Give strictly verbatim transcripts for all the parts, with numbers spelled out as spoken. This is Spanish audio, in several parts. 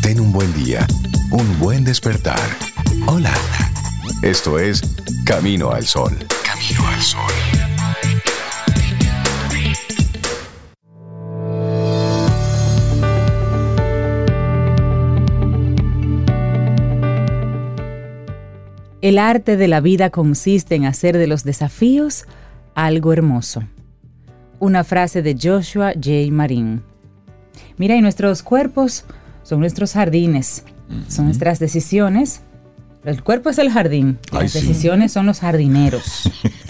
Ten un buen día, un buen despertar. Hola. Esto es Camino al Sol. Camino al Sol. El arte de la vida consiste en hacer de los desafíos algo hermoso. Una frase de Joshua J. Marin. Mira, y nuestros cuerpos son nuestros jardines, uh-huh. son nuestras decisiones. El cuerpo es el jardín, Ay, las sí. decisiones son los jardineros.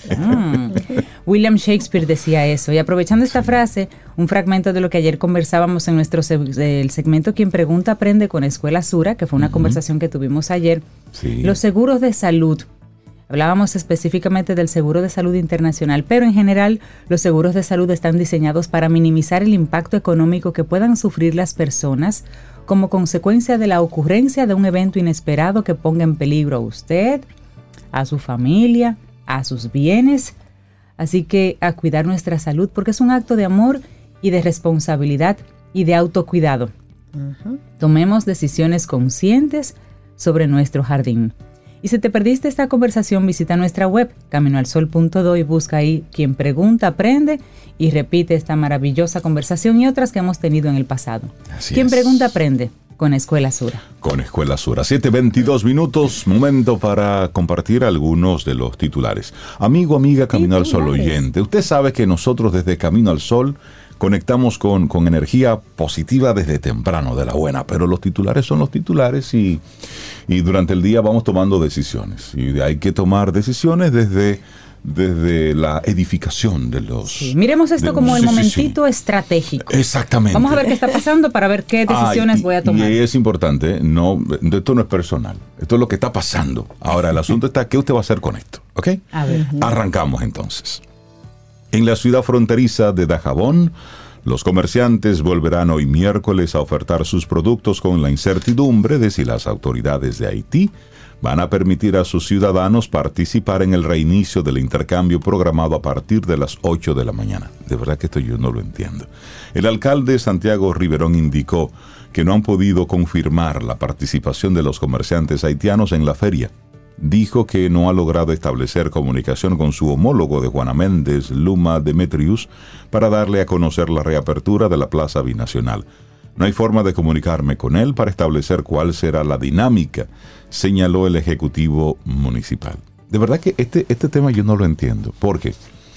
mm. William Shakespeare decía eso. Y aprovechando esta frase, un fragmento de lo que ayer conversábamos en nuestro se- el segmento Quien Pregunta Aprende con Escuela Sura, que fue una uh-huh. conversación que tuvimos ayer. Sí. Los seguros de salud. Hablábamos específicamente del seguro de salud internacional, pero en general los seguros de salud están diseñados para minimizar el impacto económico que puedan sufrir las personas como consecuencia de la ocurrencia de un evento inesperado que ponga en peligro a usted, a su familia, a sus bienes. Así que a cuidar nuestra salud porque es un acto de amor y de responsabilidad y de autocuidado. Uh-huh. Tomemos decisiones conscientes sobre nuestro jardín. Y si te perdiste esta conversación, visita nuestra web, camino al sol punto do, y busca ahí Quien Pregunta Aprende y repite esta maravillosa conversación y otras que hemos tenido en el pasado. Así Quien es. Pregunta Aprende con Escuela Sura. Con Escuela Sura. siete veintidós minutos, momento para compartir algunos de los titulares. Amigo, amiga, Camino al Sol oyente, usted sabe que nosotros desde Camino al Sol conectamos con, con energía positiva desde temprano, de la buena, pero los titulares son los titulares y, y durante el día vamos tomando decisiones. Y hay que tomar decisiones desde, desde la edificación de los... Sí, miremos esto de, como el sí, momentito sí, sí. estratégico. Exactamente. Vamos a ver qué está pasando para ver qué decisiones ah, y, voy a tomar. Y es importante, no, esto no es personal, esto es lo que está pasando. Ahora, el asunto está, ¿qué usted va a hacer con esto? ¿Ok? A ver. Arrancamos entonces. En la ciudad fronteriza de Dajabón, los comerciantes volverán hoy miércoles a ofertar sus productos con la incertidumbre de si las autoridades de Haití van a permitir a sus ciudadanos participar en el reinicio del intercambio programado a partir de las ocho de la mañana. De verdad que esto yo no lo entiendo. El alcalde Santiago Riverón indicó que no han podido confirmar la participación de los comerciantes haitianos en la feria. Dijo que no ha logrado establecer comunicación con su homólogo de Juana Méndez, Luma Demetrius, para darle a conocer la reapertura de la Plaza Binacional. No hay forma de comunicarme con él para establecer cuál será la dinámica, señaló el ejecutivo municipal. De verdad que este, este tema yo no lo entiendo, porque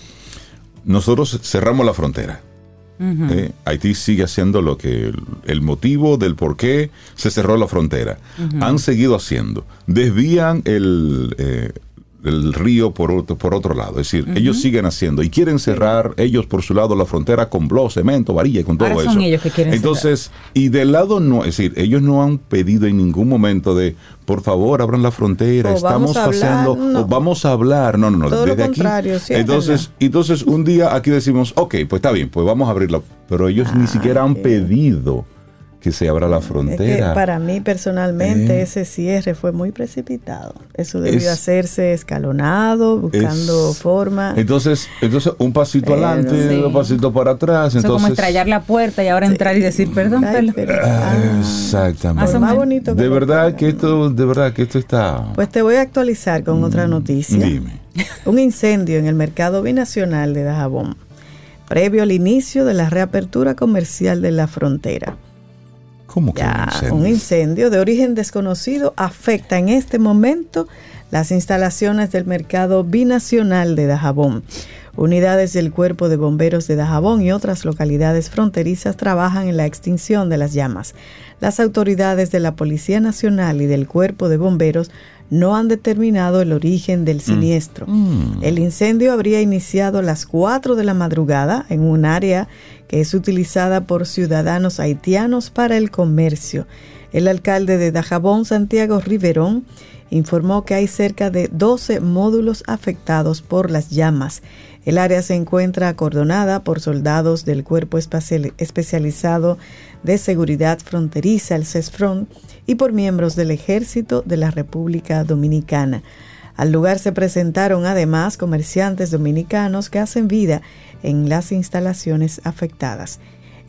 nosotros cerramos la frontera. Uh-huh. Eh, Haití sigue haciendo lo que el, el motivo del por qué se cerró la frontera. Uh-huh. Han seguido haciendo. Desvían el, eh, el río por otro, por otro lado. Es decir, uh-huh. ellos siguen haciendo y quieren cerrar sí. ellos por su lado la frontera con blog, cemento, varilla y con todo Ahora eso. Son ellos que quieren Entonces, cerrar. Y del lado no, es decir, ellos no han pedido en ningún momento de por favor abran la frontera, o estamos haciendo, no. o vamos a hablar, no, no, no, todo desde lo aquí. Contrario, sí, entonces, entonces un día aquí decimos, ok, pues está bien, pues vamos a abrirla, pero ellos ah, ni siquiera han pedido que se abra la frontera. Es que para mí personalmente eh, ese cierre fue muy precipitado. Eso debió es, hacerse escalonado, buscando es, forma. Entonces, entonces un pasito pero, adelante, sí. un pasito para atrás. Eso entonces, como estrellar la puerta y ahora sí. entrar y decir perdón. Ay, pero, ah, exactamente. Más, más bonito. De verdad que esto, de verdad que esto está. Pues te voy a actualizar con mm, otra noticia. Dime. Un incendio en el mercado binacional de Dajabón, previo al inicio de la reapertura comercial de la frontera. ¿Cómo que ya, un incendio? Un incendio de origen desconocido afecta en este momento las instalaciones del mercado binacional de Dajabón. Unidades del Cuerpo de Bomberos de Dajabón y otras localidades fronterizas trabajan en la extinción de las llamas. Las autoridades de la Policía Nacional y del Cuerpo de Bomberos no han determinado el origen del siniestro. Mm. El incendio habría iniciado a las cuatro de la madrugada en un área que es utilizada por ciudadanos haitianos para el comercio. El alcalde de Dajabón, Santiago Riverón, informó que hay cerca de doce módulos afectados por las llamas. El área se encuentra acordonada por soldados del Cuerpo Especializado de Seguridad Fronteriza, el CESFRON, y por miembros del Ejército de la República Dominicana. Al lugar se presentaron además comerciantes dominicanos que hacen vida en las instalaciones afectadas.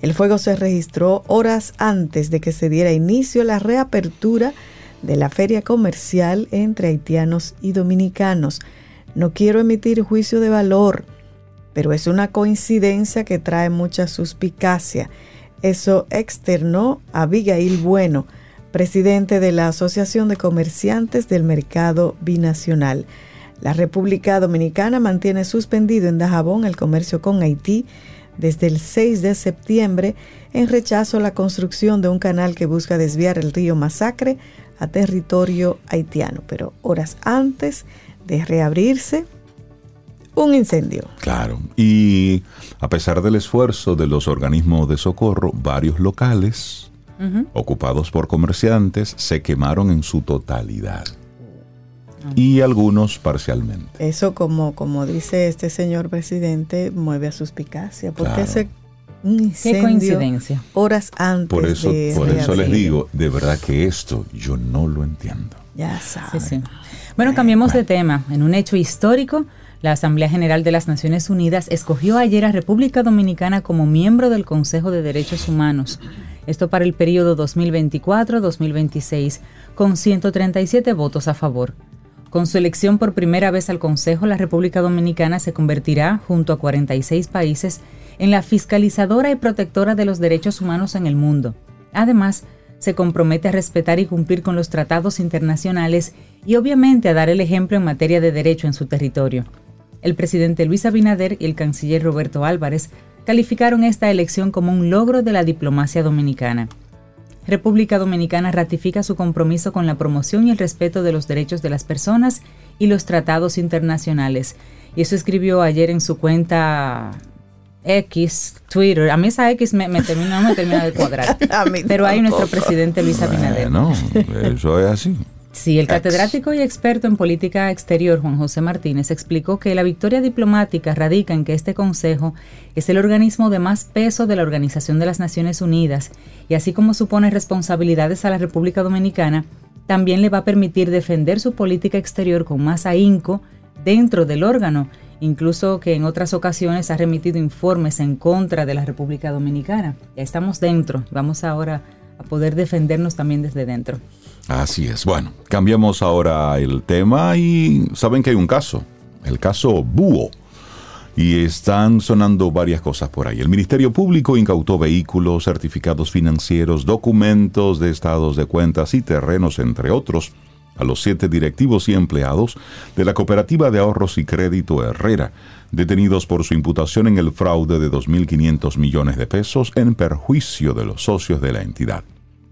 El fuego se registró horas antes de que se diera inicio a la reapertura de la feria comercial entre haitianos y dominicanos. No quiero emitir juicio de valor, pero es una coincidencia que trae mucha suspicacia. Eso externó Abigail Bueno, presidente de la Asociación de Comerciantes del Mercado Binacional. La República Dominicana mantiene suspendido en Dajabón el comercio con Haití desde el seis de septiembre en rechazo a la construcción de un canal que busca desviar el río Masacre a territorio haitiano. Pero horas antes de reabrirse, un incendio. Claro, y a pesar del esfuerzo de los organismos de socorro, varios locales uh-huh. ocupados por comerciantes se quemaron en su totalidad. Y algunos parcialmente. Eso, como, como dice este señor presidente, mueve a suspicacia, porque claro. ese un incendio, qué coincidencia, horas antes por eso, de por eso les digo, de verdad que esto yo no lo entiendo. Ya saben. Sí, sí. Bueno, cambiemos bueno. de tema. En un hecho histórico, la Asamblea General de las Naciones Unidas escogió ayer a República Dominicana como miembro del Consejo de Derechos Humanos. Esto para el periodo dos mil veinticuatro a dos mil veintiséis, con ciento treinta y siete votos a favor. Con su elección por primera vez al Consejo, la República Dominicana se convertirá, junto a cuarenta y seis países, en la fiscalizadora y protectora de los derechos humanos en el mundo. Además, se compromete a respetar y cumplir con los tratados internacionales y obviamente a dar el ejemplo en materia de derecho en su territorio. El presidente Luis Abinader y el canciller Roberto Álvarez calificaron esta elección como un logro de la diplomacia dominicana. República Dominicana ratifica su compromiso con la promoción y el respeto de los derechos de las personas y los tratados internacionales. Y eso escribió ayer en su cuenta X, Twitter. A mí esa X me, me termina, no me termina de cuadrar. Pero ahí nuestro presidente Luis Abinader. No, eso es así. Sí, el catedrático y experto en política exterior Juan José Martínez explicó que la victoria diplomática radica en que este Consejo es el organismo de más peso de la Organización de las Naciones Unidas y así como supone responsabilidades a la República Dominicana, también le va a permitir defender su política exterior con más ahínco dentro del órgano, incluso que en otras ocasiones ha remitido informes en contra de la República Dominicana. Ya estamos dentro, vamos ahora a poder defendernos también desde dentro. Así es. Bueno, cambiamos ahora el tema y saben que hay un caso, el caso Búho, y están sonando varias cosas por ahí. El Ministerio Público incautó vehículos, certificados financieros, documentos de estados de cuentas y terrenos, entre otros, a los siete directivos y empleados de la Cooperativa de Ahorros y Crédito Herrera, detenidos por su imputación en el fraude de dos mil quinientos millones de pesos en perjuicio de los socios de la entidad.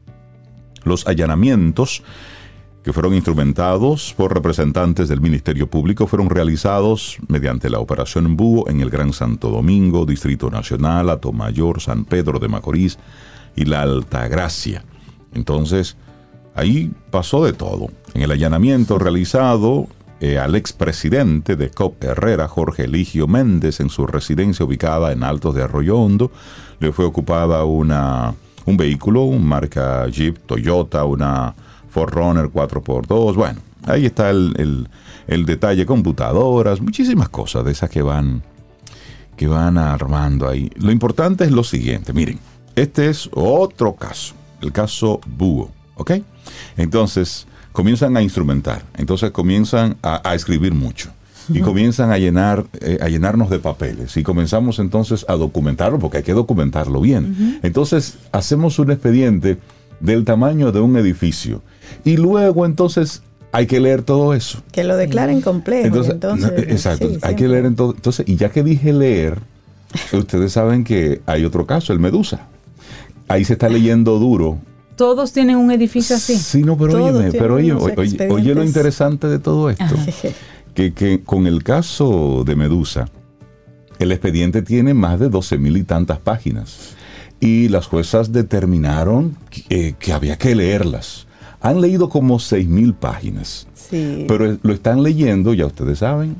Los allanamientos, que fueron instrumentados por representantes del Ministerio Público, fueron realizados mediante la Operación Búho en el Gran Santo Domingo, Distrito Nacional, Atomayor, San Pedro de Macorís y la Altagracia. Entonces, ahí pasó de todo. En el allanamiento realizado eh, al expresidente de C O P Herrera, Jorge Eligio Méndez, en su residencia ubicada en Altos de Arroyo Hondo, le fue ocupada una... un vehículo, un marca Jeep, Toyota, una cuatro Runner cuatro por dos. Bueno, ahí está el, el, el detalle, computadoras, muchísimas cosas de esas que van, que van armando ahí. Lo importante es lo siguiente, miren, este es otro caso, el caso Búho, ¿ok? Entonces, comienzan a instrumentar, entonces comienzan a, a escribir mucho. Y comienzan a llenar eh, a llenarnos de papeles y comenzamos entonces a documentarlo porque hay que documentarlo bien. Uh-huh. Entonces hacemos un expediente del tamaño de un edificio y luego entonces hay que leer todo eso. Que lo declaren sí. complejo. Entonces, entonces, no, exacto, sí, hay que leer entonces, entonces y ya que dije leer, ustedes saben que hay otro caso, el Medusa. Ahí se está leyendo duro. Todos tienen un edificio así. Sí, no, pero oye, pero oye, oye, oye lo interesante de todo esto. Que, que con el caso de Medusa, el expediente tiene más de doce mil y tantas páginas. Y las juezas determinaron que, que había que leerlas. Han leído como seis mil páginas. Sí. Pero lo están leyendo, ya ustedes saben,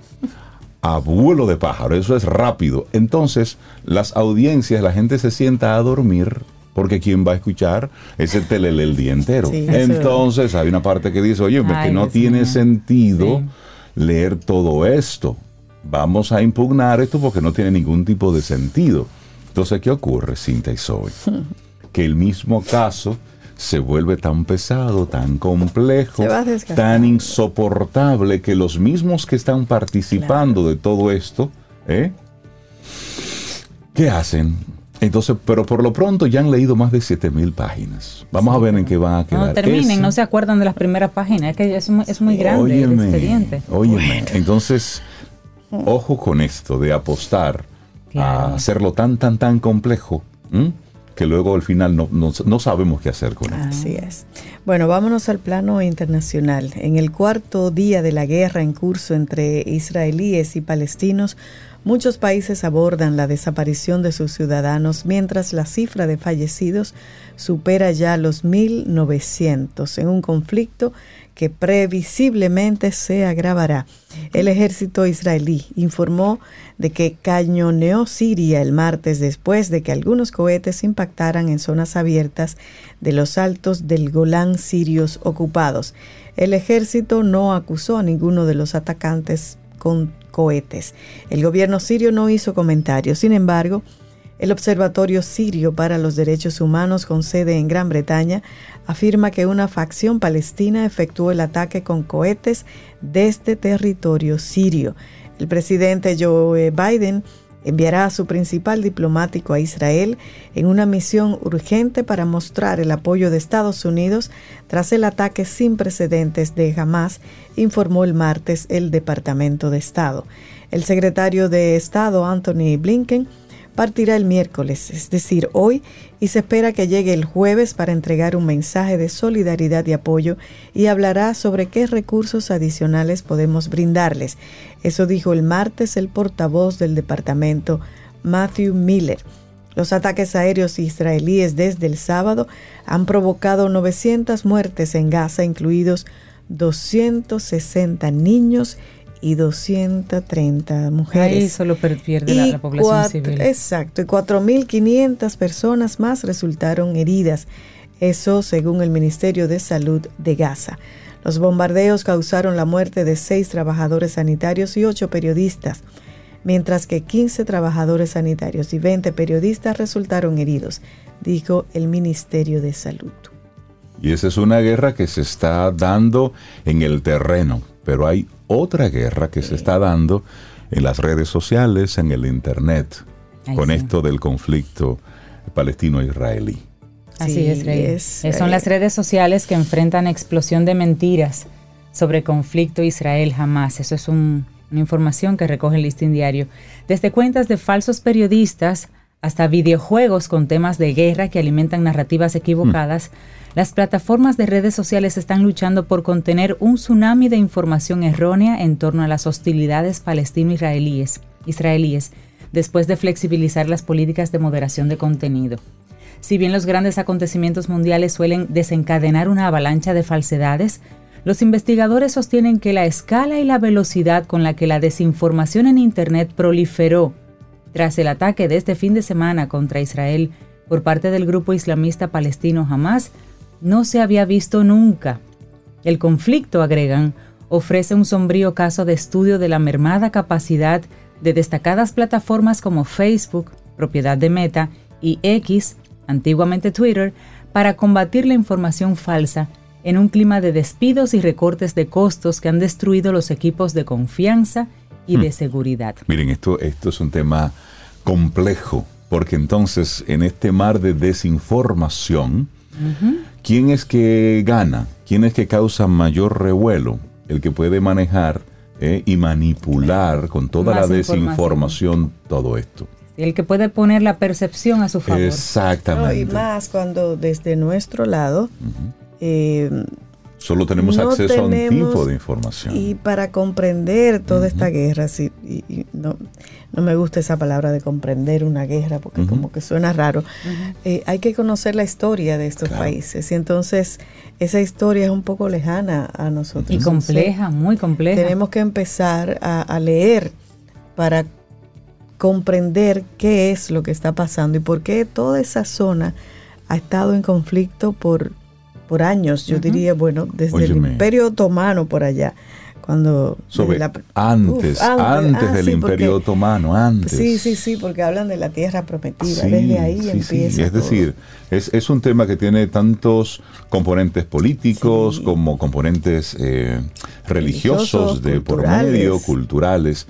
a vuelo de pájaro. Eso es rápido. Entonces, las audiencias, la gente se sienta a dormir, porque ¿quién va a escuchar ese telele el día entero? Sí, entonces, hay una parte que dice, oye, pues que no tiene mío. sentido... Sí. leer todo esto. Vamos a impugnar esto porque no tiene ningún tipo de sentido. Entonces, ¿qué ocurre, Cintia y Zoe? Que el mismo caso se vuelve tan pesado, tan complejo, tan insoportable, que los mismos que están participando claro. de todo esto, ¿eh? ¿qué hacen? Entonces, pero por lo pronto ya han leído más de siete mil páginas. Vamos sí, a ver en qué van a quedar. No terminen, Ese, no se acuerdan de las primeras páginas, es que es, es muy grande óyeme, el expediente. Óyeme, bueno. Entonces, ojo con esto de apostar claro. a hacerlo tan, tan, tan complejo, ¿m? que luego al final no, no, no sabemos qué hacer con él. Así es. Bueno, vámonos al plano internacional. En el cuarto día de la guerra en curso entre israelíes y palestinos, muchos países abordan la desaparición de sus ciudadanos, mientras la cifra de fallecidos supera ya los mil novecientos en un conflicto que previsiblemente se agravará. El ejército israelí informó de que cañoneó Siria el martes después de que algunos cohetes impactaran en zonas abiertas de los altos del Golán sirios ocupados. El ejército no acusó a ninguno de los atacantes con cohetes. El gobierno sirio no hizo comentarios. Sin embargo, el Observatorio Sirio para los Derechos Humanos, con sede en Gran Bretaña, afirma que una facción palestina efectuó el ataque con cohetes desde territorio sirio. El presidente Joe Biden enviará a su principal diplomático a Israel en una misión urgente para mostrar el apoyo de Estados Unidos tras el ataque sin precedentes de Hamás, informó el martes el Departamento de Estado. El secretario de Estado, Anthony Blinken, partirá el miércoles, es decir, hoy, y se espera que llegue el jueves para entregar un mensaje de solidaridad y apoyo y hablará sobre qué recursos adicionales podemos brindarles. Eso dijo el martes el portavoz del departamento, Matthew Miller. Los ataques aéreos israelíes desde el sábado han provocado novecientas muertes en Gaza, incluidos doscientos sesenta niños y doscientas treinta mujeres. Ahí solo pierde la, la población cuatro, civil. Exacto, y cuatro mil quinientas personas más resultaron heridas. Eso según el Ministerio de Salud de Gaza. Los bombardeos causaron la muerte de seis trabajadores sanitarios y ocho periodistas, mientras que quince trabajadores sanitarios y veinte periodistas resultaron heridos, dijo el Ministerio de Salud. Y esa es una guerra que se está dando en el terreno, pero hay otra guerra que sí. se está dando en las redes sociales, en el internet, Ay, con sí. esto del conflicto palestino-israelí. Así sí, es, Rey. Es, Son las redes sociales que enfrentan explosión de mentiras sobre conflicto Israel-Hamás. Eso es un, una información que recoge el Listín Diario. Desde cuentas de falsos periodistas hasta videojuegos con temas de guerra que alimentan narrativas equivocadas, mm. las plataformas de redes sociales están luchando por contener un tsunami de información errónea en torno a las hostilidades palestino-israelíes, israelíes, después de flexibilizar las políticas de moderación de contenido. Si bien los grandes acontecimientos mundiales suelen desencadenar una avalancha de falsedades, los investigadores sostienen que la escala y la velocidad con la que la desinformación en Internet proliferó tras el ataque de este fin de semana contra Israel por parte del grupo islamista palestino Hamás no se había visto nunca. El conflicto, agregan, ofrece un sombrío caso de estudio de la mermada capacidad de destacadas plataformas como Facebook, propiedad de Meta, y X, antiguamente Twitter, para combatir la información falsa en un clima de despidos y recortes de costos que han destruido los equipos de confianza y hmm. de seguridad. Miren, esto, esto es un tema complejo, porque entonces en este mar de desinformación, uh-huh. ¿quién es que gana? ¿Quién es que causa mayor revuelo? El que puede manejar eh, y manipular con toda Más la desinformación todo esto. El que puede poner la percepción a su favor. Exactamente. No, y más cuando desde nuestro lado uh-huh. eh, solo tenemos no acceso tenemos, a un tipo de información. Y para comprender toda uh-huh. esta guerra, sí, y, y no, no me gusta esa palabra de comprender una guerra, porque uh-huh. como que suena raro, uh-huh. eh, hay que conocer la historia de estos claro. países. Y entonces esa historia es un poco lejana a nosotros. Y compleja, entonces, muy compleja. Tenemos que empezar a, a leer para comprender qué es lo que está pasando y por qué toda esa zona ha estado en conflicto por, por años, yo uh-huh. diría, bueno, desde Óyeme. el Imperio Otomano por allá, Cuando Sobre, la, antes, uf, antes, antes ah, del sí, Imperio porque, Otomano, antes. Sí, sí, sí, porque hablan de la tierra prometida, sí, desde ahí sí, empieza. Sí. Es todo. decir, es, es un tema que tiene tantos componentes políticos sí. como componentes eh, religiosos, religiosos de por medio, culturales.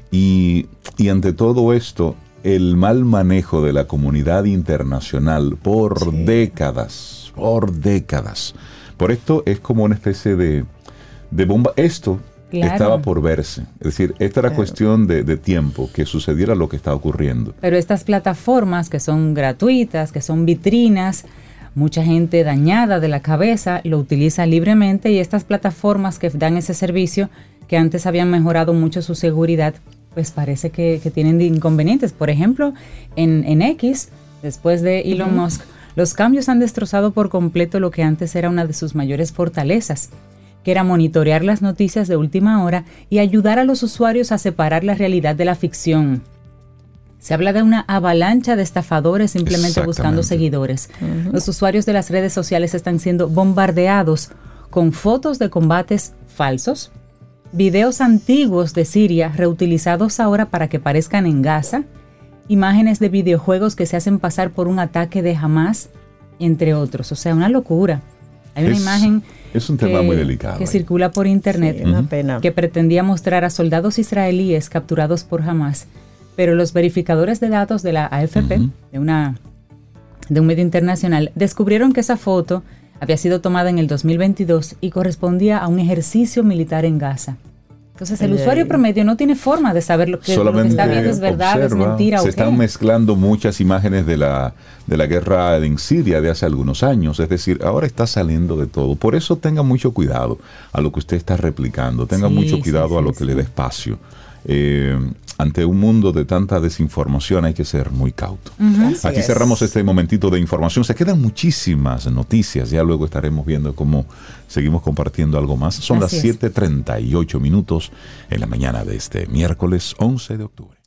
Y, y ante todo esto, el mal manejo de la comunidad internacional por sí. décadas, por décadas. Por esto es como una especie de, de bomba. Esto claro. estaba por verse. Es decir, esta era claro. cuestión de, de tiempo, que sucediera lo que está ocurriendo. Pero estas plataformas que son gratuitas, que son vitrinas, mucha gente dañada de la cabeza lo utiliza libremente, y estas plataformas que dan ese servicio, que antes habían mejorado mucho su seguridad, pues parece que, que tienen inconvenientes. Por ejemplo, en, en X, después de Elon uh-huh. Musk, los cambios han destrozado por completo lo que antes era una de sus mayores fortalezas, que era monitorear las noticias de última hora y ayudar a los usuarios a separar la realidad de la ficción. Se habla de una avalancha de estafadores simplemente buscando seguidores. Uh-huh. Los usuarios de las redes sociales están siendo bombardeados con fotos de combates falsos, videos antiguos de Siria reutilizados ahora para que parezcan en Gaza, imágenes de videojuegos que se hacen pasar por un ataque de Hamas, entre otros. O sea, una locura. Hay una es, imagen es un tema que, muy delicado, que eh. circula por internet, sí, una pena. que pretendía mostrar a soldados israelíes capturados por Hamas, pero los verificadores de datos de la A F P, uh-huh. de, una, de un medio internacional, descubrieron que esa foto había sido tomada en el dos mil veintidós y correspondía a un ejercicio militar en Gaza. Entonces el ay, usuario ay. promedio no tiene forma de saber lo que, lo que está viendo es verdad, observa, es mentira se o están qué. mezclando muchas imágenes de la, de la guerra en Siria de hace algunos años. Es decir, ahora está saliendo de todo. Por eso tenga mucho cuidado a lo que usted está replicando. Tenga sí, mucho cuidado sí, sí, a lo que sí. le dé espacio. Eh, ante un mundo de tanta desinformación hay que ser muy cauto. Uh-huh. Aquí es. cerramos este momentito de información. Se quedan muchísimas noticias. Ya luego estaremos viendo cómo seguimos compartiendo algo más. Son Así las siete treinta y ocho minutos en la mañana de este miércoles once de octubre.